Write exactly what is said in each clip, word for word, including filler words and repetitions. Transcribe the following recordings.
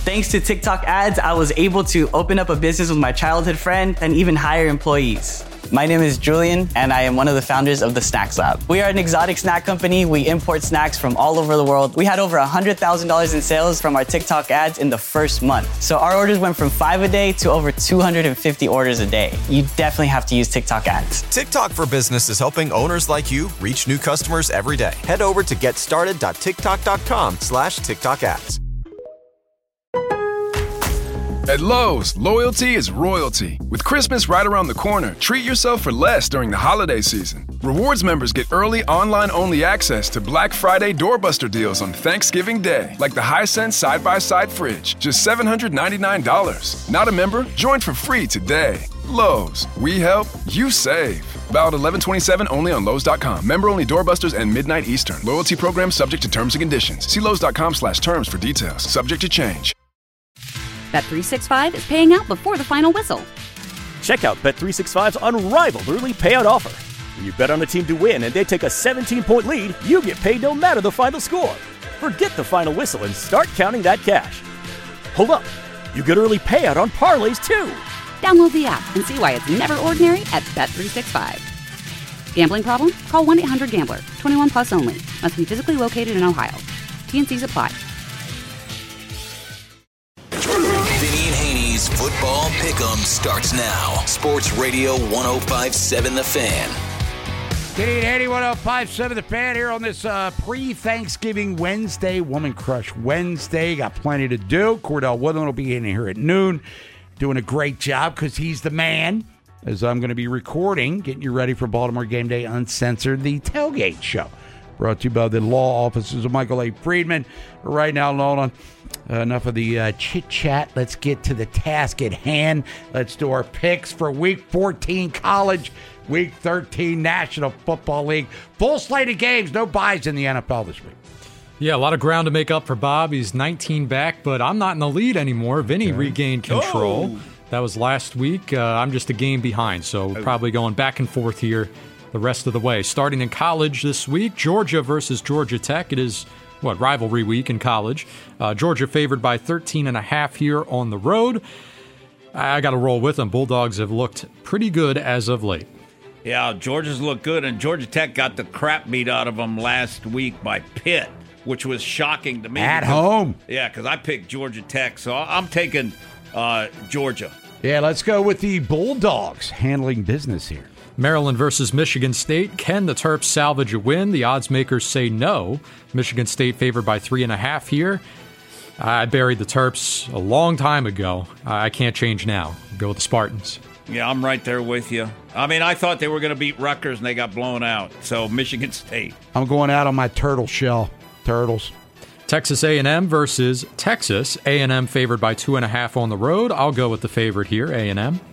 Thanks to TikTok ads, I was able to open up a business with my childhood friend and even hire employees. My name is Julian, and I am one of the founders of the Snacks Lab. We are an exotic snack company. We import snacks from all over the world. We had over one hundred thousand dollars in sales from our TikTok ads in the first month. So our orders went from five a day to over two hundred fifty orders a day. You definitely have to use TikTok ads. TikTok for Business is helping owners like you reach new customers every day. Head over to getstarted.tiktok.com slash TikTok ads. At Lowe's, loyalty is royalty. With Christmas right around the corner, treat yourself for less during the holiday season. Rewards members get early online-only access to Black Friday doorbuster deals on Thanksgiving Day, like the Hisense side-by-side fridge, just seven hundred ninety-nine dollars. Not a member? Join for free today. Lowe's, we help, you save. Valid eleven twenty-seven only on Lowe's dot com. Member-only doorbusters and midnight Eastern. Loyalty program subject to terms and conditions. See Lowe's dot com slash terms for details. Subject to change. Bet three sixty-five is paying out before the final whistle. Check out Bet three sixty-five's unrivaled early payout offer. When you bet on a team to win and they take a seventeen-point lead, you get paid no matter the final score. Forget the final whistle and start counting that cash. Hold up. You get early payout on parlays, too. Download the app and see why it's never ordinary at Bet three sixty-five. Gambling problem? Call one eight hundred gambler. twenty-one plus only. Must be physically located in Ohio. T N Cs apply. Vinny and Haney's Football Pick'em starts now. Sports Radio one oh five point seven The Fan. Vinny and Haney, one oh five point seven The Fan here on this uh, pre-Thanksgiving Wednesday, Woman Crush Wednesday. Got plenty to do. Cordell Woodland will be in here at noon, doing a great job because he's the man. As I'm going to be recording, getting you ready for Baltimore Game Day Uncensored, the Tailgate Show. Brought to you by the law offices of Michael A. Friedman. Right now, Nolan, uh, enough of the uh, chit-chat. Let's get to the task at hand. Let's do our picks for Week fourteen college, Week thirteen National Football League. Full slate of games, no buys in the N F L this week. Yeah, a lot of ground to make up for Bob. He's nineteen back, but I'm not in the lead anymore. Vinny okay. regained control. Oh. That was last week. Uh, I'm just a game behind, so oh. probably going back and forth here the rest of the way. Starting in college this week, Georgia versus Georgia Tech. It is, what, rivalry week in college. Uh, Georgia favored by thirteen and a half here on the road. I got to roll with them. Bulldogs have looked pretty good as of late. Yeah, Georgia's looked good, and Georgia Tech got the crap beat out of them last week by Pitt, which was shocking to me. At because, home. Yeah, because I picked Georgia Tech, so I'm taking uh, Georgia. Yeah, let's go with the Bulldogs handling business here. Maryland versus Michigan State. Can the Terps salvage a win? The odds makers say no. Michigan State favored by three and a half here. I buried the Terps a long time ago. I can't change now. Go with the Spartans. Yeah, I'm right there with you. I mean, I thought they were going to beat Rutgers, and they got blown out. So, Michigan State. I'm going out on my turtle shell. Turtles. Texas A and M versus Texas. A and M favored by two and a half on the road. I'll go with the favorite here, A and M.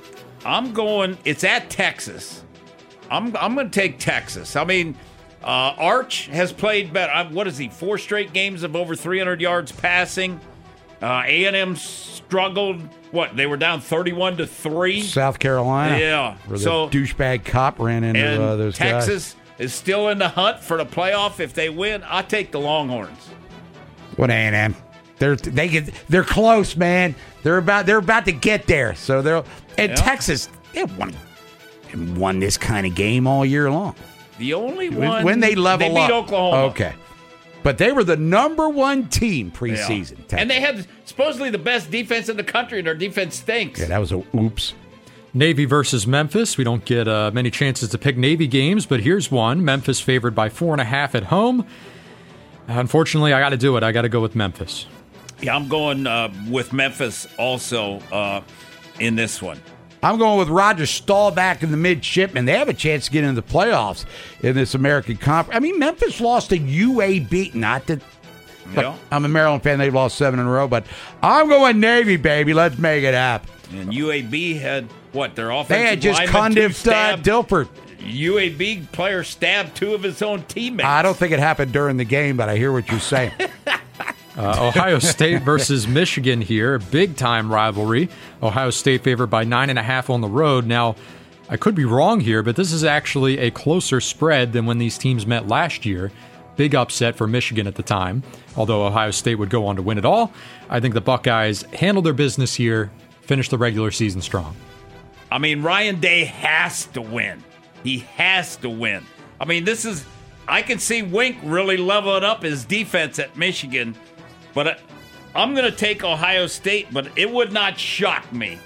I'm going, it's at Texas. I'm I'm going to take Texas. I mean, uh, Arch has played better. What is he, four straight games of over three hundred yards passing? Uh, A and M struggled. What, they were down thirty-one to three? South Carolina. Yeah. Where the so, douchebag cop ran into and uh, those Texas guys. is still in the hunt for the playoff. If they win, I take the Longhorns. What A and M? They're they get they're close, man. They're about they're about to get there. So they're and yep. Texas they won they won this kind of game all year long. The only when, one when they level they beat up. Oklahoma. Okay, but they were the number one team preseason, yeah. and they had supposedly the best defense in the country, and their defense stinks. Yeah, that was a oops. Navy versus Memphis. We don't get uh, many chances to pick Navy games, but here's one. Memphis favored by four and a half at home. Unfortunately, I got to do it. I got to go with Memphis. Yeah, I'm going uh, with Memphis also uh, in this one. I'm going with Roger Staubach in the midshipmen. They have a chance to get into the playoffs in this American Conference. I mean, Memphis lost to U A B. Not that yeah. I'm a Maryland fan. They've lost seven in a row, but I'm going Navy, baby. Let's make it happen. And U A B had, what, their offensive They had just condiffed uh, Dilford. U A B player stabbed two of his own teammates. I don't think it happened during the game, but I hear what you're saying. Uh, Ohio State versus Michigan here. Big-time rivalry. Ohio State favored by nine and a half on the road. Now, I could be wrong here, but this is actually a closer spread than when these teams met last year. big upset for Michigan at the time, although Ohio State would go on to win it all. I think the Buckeyes handled their business here, finished the regular season strong. I mean, Ryan Day has to win. He has to win. I mean, this is, I can see Wink really leveling up his defense at Michigan, but I'm going to take Ohio State, but it would not shock me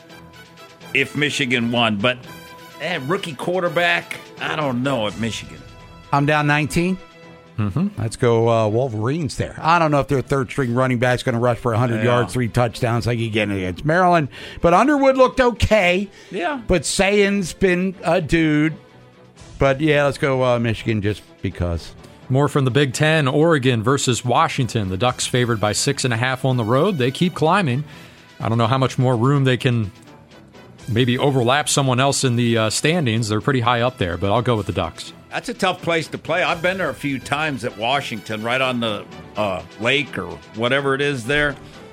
if Michigan won. But eh, rookie quarterback, I don't know at Michigan. I'm down nineteen. Mm-hmm. Let's go uh, Wolverines there. I don't know if their third-string running back's going to rush for one hundred Yeah. yards, three touchdowns like he did against Maryland. But Underwood looked okay. Yeah. But Sayan's been a dude. But, yeah, let's go uh, Michigan just because. More from the Big Ten, Oregon versus Washington. The Ducks favored by six and a half on the road. They keep climbing. I don't know how much more room they can maybe overlap someone else in the uh, standings. They're pretty high up there, but I'll go with the Ducks. That's a tough place to play. I've been there a few times at Washington, right on the uh, lake or whatever it is there.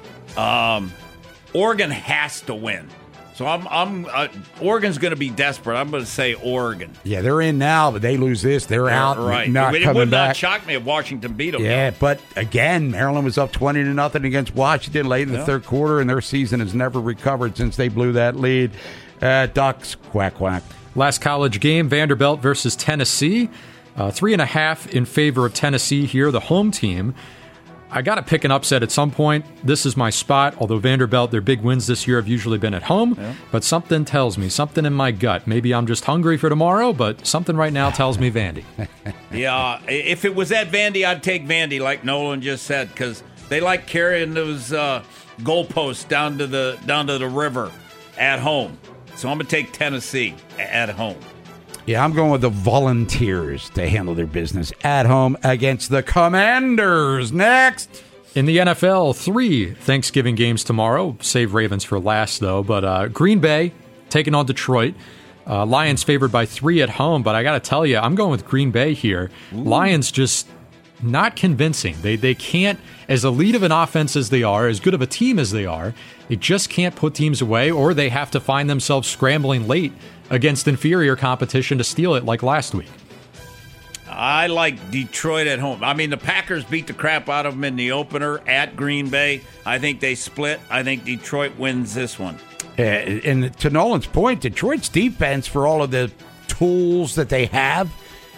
Um, Oregon has to win. So I'm, I'm. Uh, Oregon's going to be desperate. I'm going to say Oregon. Yeah, they're in now, but they lose this. They're out. Right. Not it coming would back. not shock me if Washington beat them. Yeah, but again, Maryland was up twenty to nothing against Washington late in the Yeah. third quarter, and their season has never recovered since they blew that lead. Uh, Ducks, quack, quack. Last college game, Vanderbilt versus Tennessee. Uh, three and a half in favor of Tennessee here, the home team. I got to pick an upset at some point. This is my spot, although Vanderbilt, their big wins this year have usually been at home. Yeah. But something tells me, something in my gut. Maybe I'm just hungry for tomorrow, but something right now tells me Vandy. Yeah, if it was at Vandy, I'd take Vandy, like Nolan just said, because they like carrying those uh, goalposts down to the down to the river at home. So I'm going to take Tennessee at home. Yeah, I'm going with the Volunteers to handle their business at home against the Commanders. Next. In the N F L, three Thanksgiving games tomorrow. Save Ravens for last, though. But uh, Green Bay taking on Detroit. Uh, Lions favored by three at home. But I got to tell you, I'm going with Green Bay here. Ooh. Lions just not convincing. They they can't, as elite of an offense as they are, as good of a team as they are, they just can't put teams away, or they have to find themselves scrambling late against inferior competition to steal it like last week. I like Detroit at home. I mean, the Packers beat the crap out of them in the opener at Green Bay. I think they split. I think Detroit wins this one. Uh, and to Nolan's point, Detroit's defense, for all of the tools that they have,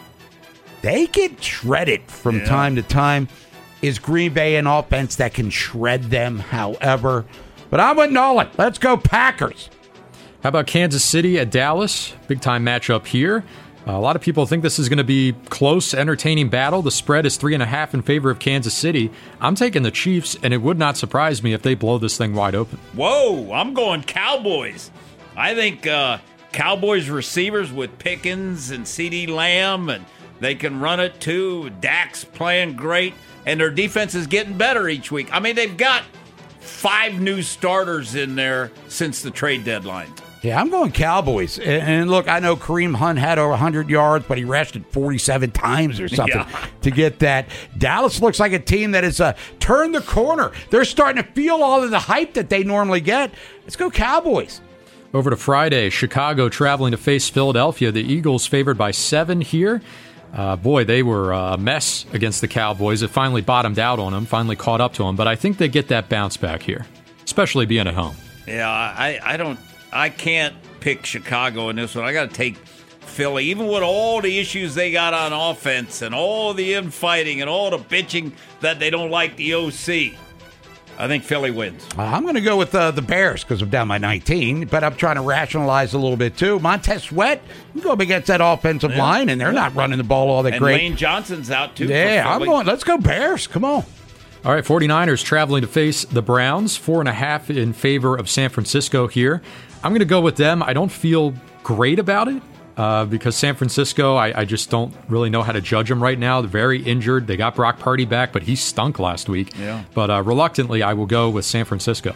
they get shredded from yeah. time to time. Is Green Bay an offense that can shred them, however? But I'm with Nolan. Let's go Packers. How about Kansas City at Dallas? Big time matchup here. Uh, a lot of people think this is going to be close, entertaining battle. The spread is three and a half in favor of Kansas City. I'm taking the Chiefs, and it would not surprise me if they blow this thing wide open. Whoa, I'm going Cowboys. I think uh, Cowboys receivers with Pickens and CeeDee Lamb, and they can run it too. Dak's playing great, and their defense is getting better each week. I mean, they've got five new starters in there since the trade deadline. Yeah, I'm going Cowboys. And, and look, I know Kareem Hunt had over one hundred yards, but he rushed it forty-seven times or something Yeah. to get that. Dallas looks like a team that has uh, turned the corner. They're starting to feel all of the hype that they normally get. Let's go Cowboys. Over to Friday, Chicago traveling to face Philadelphia. The Eagles favored by seven here. Uh, boy, they were a mess against the Cowboys. It finally bottomed out on them, finally caught up to them. But I think they get that bounce back here, especially being at home. Yeah, I, I don't, I can't pick Chicago in this one. I got to take Philly, even with all the issues they got on offense and all the infighting and all the bitching that they don't like the O C. I think Philly wins. Uh, I'm going to go with uh, the Bears because I'm down by nineteen, but I'm trying to rationalize a little bit too. Montez Sweat, you go up against that offensive Yeah. line, and they're Yeah. not running the ball all that And great. Lane Johnson's out too. Yeah, for I'm Philly. going. Let's go Bears. Come on. All right, 49ers traveling to face the Browns. Four and a half in favor of San Francisco here. I'm going to go with them. I don't feel great about it uh, because San Francisco, I, I just don't really know how to judge them right now. They're very injured. They got Brock Purdy back, but he stunk last week. Yeah. But uh, reluctantly, I will go with San Francisco.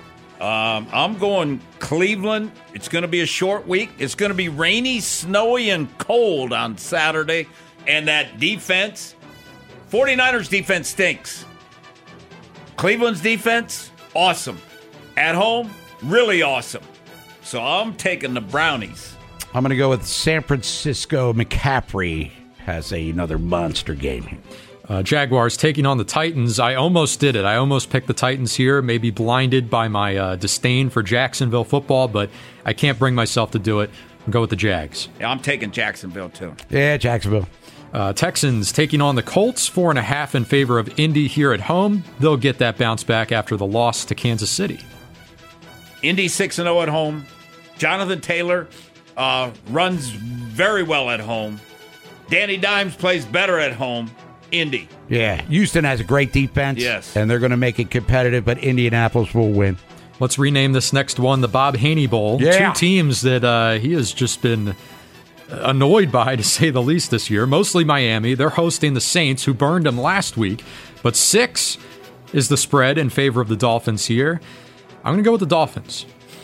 Um, I'm going Cleveland. It's going to be a short week. It's going to be rainy, snowy, and cold on Saturday. And that defense, 49ers defense stinks. Cleveland's defense, awesome. At home, really awesome. So I'm taking the Brownies. I'm going to go with San Francisco. McCaffrey has a, another monster game here. Uh, Jaguars taking on the Titans. I almost did it. I almost picked the Titans here, maybe blinded by my uh, disdain for Jacksonville football, but I can't bring myself to do it. I'll go with the Jags. Yeah, I'm taking Jacksonville, too. Yeah, Jacksonville. Uh, Texans taking on the Colts, four and a half in favor of Indy here at home. They'll get that bounce back after the loss to Kansas City. Indy six and oh at home. Jonathan Taylor uh, runs very well at home. Danny Dimes plays better at home. Indy. Yeah, Houston has a great defense. Yes. And they're going to make it competitive, but Indianapolis will win. Let's rename this next one the Bob Haney Bowl. Yeah. Two teams that uh, he has just been annoyed by, to say the least, this year. Mostly Miami. They're hosting the Saints, who burned them last week. But six is the spread in favor of the Dolphins here. I'm going to go with the Dolphins.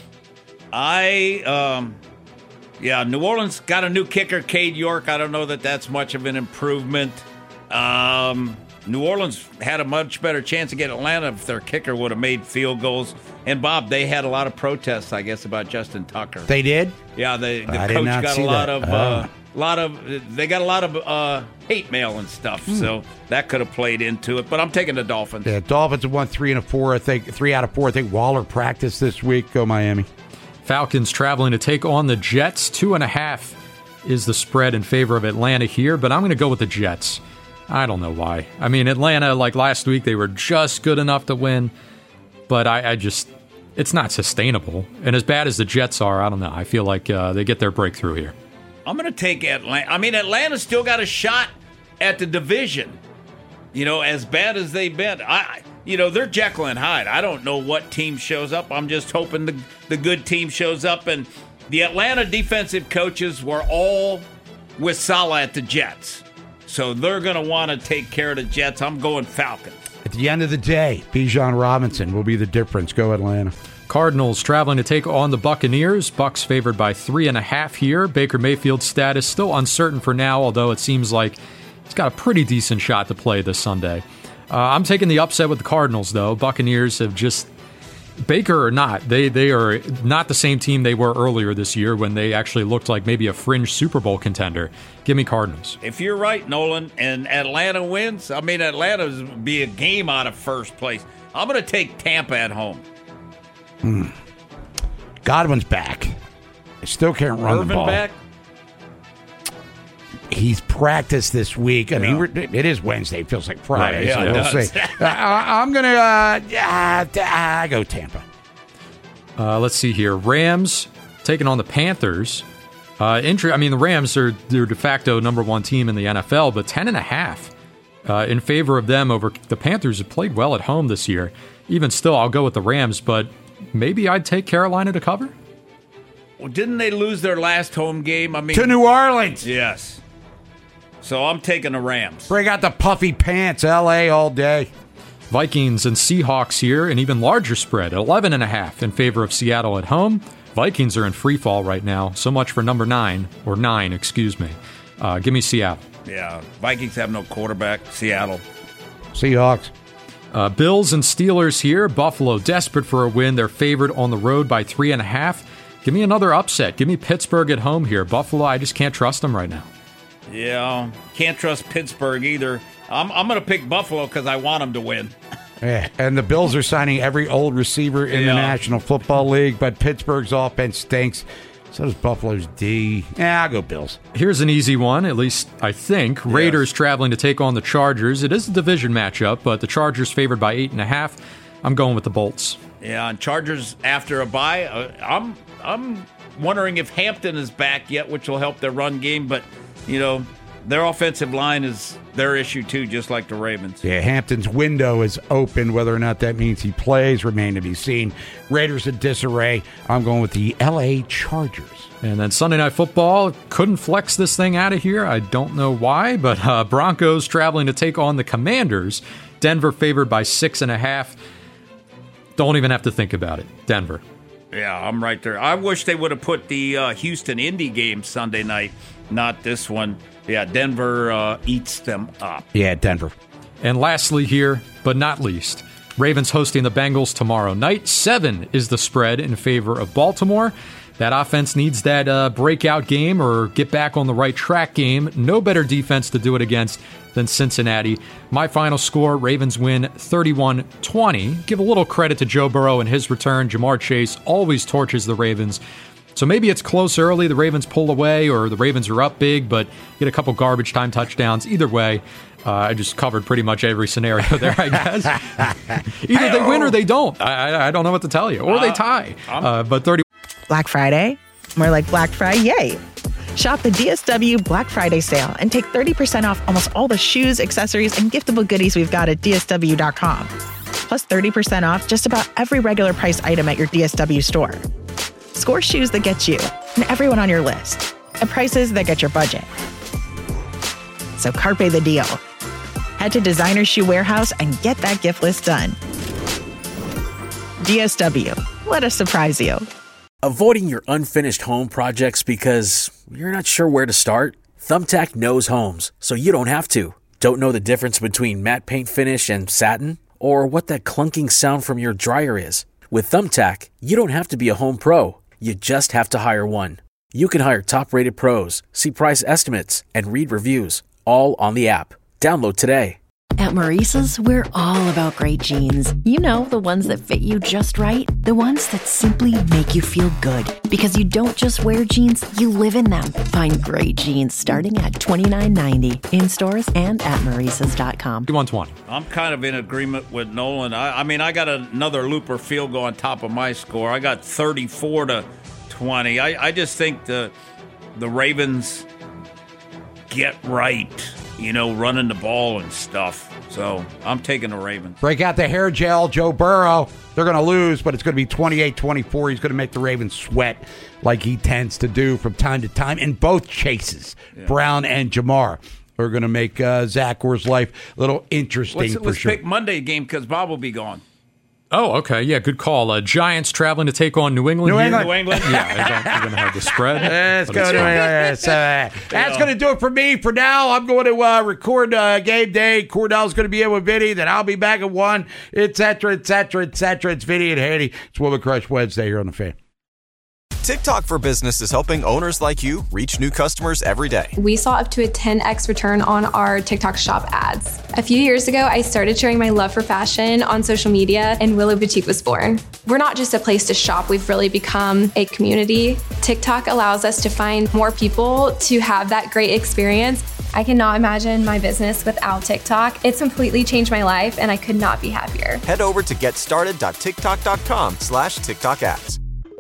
I, um, yeah, New Orleans got a new kicker, Cade York. I don't know that that's much of an improvement. Um, New Orleans had a much better chance to get Atlanta if their kicker would have made field goals. And, Bob, they had a lot of protests, I guess, about Justin Tucker. They did? Yeah, they, the I did coach not got see a lot that. of, Oh. uh, lot of, they got a lot of uh, hate mail and stuff. Hmm. So that could have played into it. But I'm taking the Dolphins. Yeah, Dolphins have won three and a four. I think three out of four. I think Waller practiced this week. Go Miami. Falcons traveling to take on the Jets. Two and a half is the spread in favor of Atlanta here, but I'm going to go with the Jets. I don't know why. I mean, Atlanta, like last week, they were just good enough to win, but I, I just, it's not sustainable. And as bad as the Jets are, I don't know. I feel like uh, they get their breakthrough here. I'm going to take Atlanta. I mean, Atlanta's still got a shot at the division. You know, as bad as they've been. I, you know, they're Jekyll and Hyde. I don't know what team shows up. I'm just hoping the, the good team shows up. And the Atlanta defensive coaches were all with Saleh at the Jets. So they're going to want to take care of the Jets. I'm going Falcons. At the end of the day, Bijan Robinson will be the difference. Go Atlanta. Cardinals traveling to take on the Buccaneers. Bucs favored by three and a half here. Baker Mayfield's status still uncertain for now, although it seems like he's got a pretty decent shot to play this Sunday. Uh, I'm taking the upset with the Cardinals, though. Buccaneers have just, Baker or not, they they are not the same team they were earlier this year when they actually looked like maybe a fringe Super Bowl contender. Give me Cardinals. If you're right, Nolan, and Atlanta wins, I mean, Atlanta's be a game out of first place. I'm going to take Tampa at home. Hmm. Godwin's back. I still can't run Irvin the ball. back? He's practiced this week. I mean, Yeah. it is Wednesday. It feels like Friday. Yeah, so it we'll does. see. uh, I'm going to uh, uh, uh, go Tampa. Uh, let's see here. Rams taking on the Panthers. Uh, inter- I mean, the Rams are their de facto number one team in the N F L, but ten and a half uh, in favor of them over the Panthers, have played well at home this year. Even still, I'll go with the Rams, but maybe I'd take Carolina to cover. Well, didn't they lose their last home game? I mean, To New Orleans. Yes. So I'm taking the Rams. Bring out the puffy pants. L A all day. Vikings and Seahawks here, an even larger spread, eleven and a half in favor of Seattle at home. Vikings are in free fall right now. So much for number nine, or nine, excuse me. Uh, give me Seattle. Yeah, Vikings have no quarterback. Seattle. Seahawks. Uh, Bills and Steelers here. Buffalo desperate for a win. They're favored on the road by three and a half. Give me another upset. Give me Pittsburgh at home here. Buffalo, I just can't trust them right now. Yeah, can't trust Pittsburgh either. I'm, I'm going to pick Buffalo because I want them to win. Yeah, and the Bills are signing every old receiver in Yeah. the National Football League, but Pittsburgh's offense stinks. So does Buffalo's D. Yeah, I'll go Bills. Here's an easy one, at least I think. Raiders traveling to take on the Chargers. It is a division matchup, but the Chargers favored by eight and a half. I'm going with the Bolts. Yeah, and Chargers after a bye. Uh, I'm I'm wondering if Hampton is back yet, which will help their run game. But you know, their offensive line is their issue too, just like the Ravens. Yeah, Hampton's window is open. Whether or not that means he plays remain to be seen. Raiders in disarray. I'm going with the L A Chargers. And then Sunday Night Football, couldn't flex this thing out of here. I don't know why, but uh, Broncos traveling to take on the Commanders. Denver favored by six and a half. Don't even have to think about it. Denver. Yeah, I'm right there. I wish they would have put the uh, Houston Indy game Sunday night, not this one. Yeah, Denver uh, eats them up. Yeah, Denver. And lastly here, but not least, Ravens hosting the Bengals tomorrow night. Seven is the spread in favor of Baltimore. That offense needs that uh, breakout game or get back on the right track game. No better defense to do it against than Cincinnati. My final score, Ravens win thirty-one twenty. Give a little credit to Joe Burrow and his return. Jamar Chase always torches the Ravens. So maybe it's close early, the Ravens pull away, or the Ravens are up big, but get a couple garbage time touchdowns. Either way, uh, I just covered pretty much every scenario there, I guess. Either they win or they don't. I, I don't know what to tell you. Or they tie. Uh, but thirty. Black Friday? More like Black Friday, yay. Shop the D S W Black Friday sale and take thirty percent off almost all the shoes, accessories, and giftable goodies we've got at D S W dot com. Plus thirty percent off just about every regular price item at your D S W store. Score shoes that get you and everyone on your list at prices that get your budget. So carpe the deal. Head to Designer Shoe Warehouse and get that gift list done. D S W. Let us surprise you. Avoiding your unfinished home projects because you're not sure where to start? Thumbtack knows homes, so you don't have to. Don't know the difference between matte paint finish and satin? Or what that clunking sound from your dryer is? With Thumbtack, you don't have to be a home pro. You just have to hire one. You can hire top-rated pros, see price estimates, and read reviews, all on the app. Download today. At Maurice's, we're all about great jeans. You know, the ones that fit you just right. The ones that simply make you feel good. Because you don't just wear jeans, you live in them. Find great jeans starting at twenty-nine ninety in stores and at maurices dot com. one twenty. I'm kind of in agreement with Nolan. I, I mean, I got another Looper field goal on top of my score. I got thirty-four to twenty. I, I just think the the Ravens get right, you know, running the ball and stuff. So I'm taking the Ravens. Break out the hair gel, Joe Burrow. They're going to lose, but it's going to be twenty-eight twenty-four. He's going to make the Ravens sweat like he tends to do from time to time. And both chases, yeah. Brown and Jamar, are going to make uh, Zach Orr's life a little interesting let's, for let's sure. Let's pick Monday game because Bob will be gone. Oh, okay. Yeah, good call. Uh, Giants traveling to take on New England. New here. England. New England. Yeah, I don't even have the spread. Let's go to uh, so, uh, That's going to do it for me for now. I'm going to uh, record uh, game day. Cordell's going to be in with Vinny. Then I'll be back at one, et cetera, et cetera, et cetera. It's Vinny and Haney. It's Woman Crush Wednesday here on The Fan. TikTok for Business is helping owners like you reach new customers every day. We saw up to a ten x return on our TikTok shop ads. A few years ago, I started sharing my love for fashion on social media, and Willow Boutique was born. We're not just a place to shop, we've really become a community. TikTok allows us to find more people to have that great experience. I cannot imagine my business without TikTok. It's completely changed my life, and I could not be happier. Head over to getstarted dot tiktok dot com slash TikTok ads.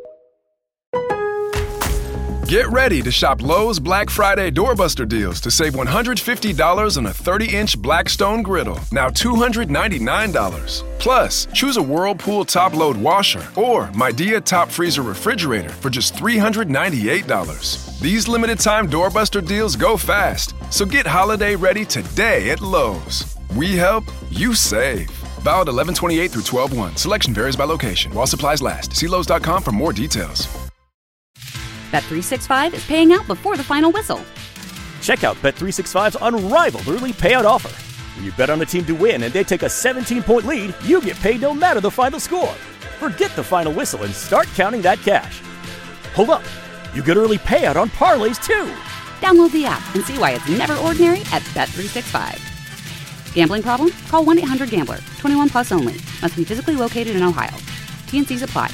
Get ready to shop Lowe's Black Friday doorbuster deals to save one hundred fifty dollars on a thirty-inch Blackstone griddle, now two hundred ninety-nine dollars. Plus, choose a Whirlpool top-load washer or Midea top freezer refrigerator for just three hundred ninety-eight dollars. These limited-time doorbuster deals go fast, so get holiday ready today at Lowe's. We help, you save. Valid eleven twenty-eight through twelve one. Selection varies by location. While supplies last. See Lowe's dot com for more details. Bet three sixty-five is paying out before the final whistle. Check out Bet three sixty-five's unrivaled early payout offer. When you bet on a team to win and they take a seventeen-point lead, you get paid no matter the final score. Forget the final whistle and start counting that cash. Hold up. You get early payout on parlays, too. Download the app and see why it's never ordinary at Bet three sixty-five. Gambling problem? Call one eight hundred gambler. twenty-one plus only. Must be physically located in Ohio. T and C's apply.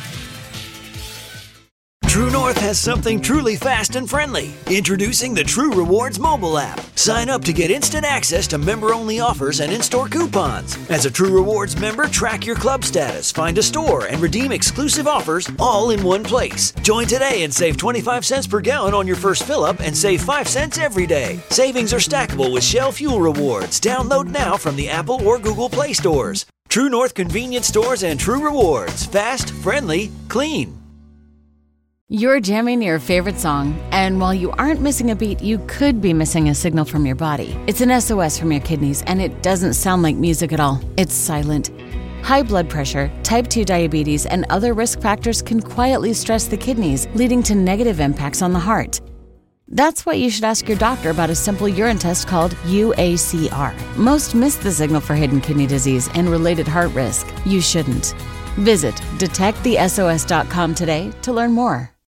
True North has something truly fast and friendly. Introducing the True Rewards mobile app. Sign up to get instant access to member-only offers and in-store coupons. As a True Rewards member, track your club status, find a store, and redeem exclusive offers all in one place. Join today and save twenty-five cents per gallon on your first fill-up and save five cents every day. Savings are stackable with Shell Fuel Rewards. Download now from the Apple or Google Play stores. True North Convenience Stores and True Rewards. Fast, friendly, clean. You're jamming your favorite song, and while you aren't missing a beat, you could be missing a signal from your body. It's an S O S from your kidneys, and it doesn't sound like music at all. It's silent. High blood pressure, type two diabetes, and other risk factors can quietly stress the kidneys, leading to negative impacts on the heart. That's why you should ask your doctor about a simple urine test called U A C R. Most miss the signal for hidden kidney disease and related heart risk. You shouldn't. Visit detect the S O S dot com today to learn more.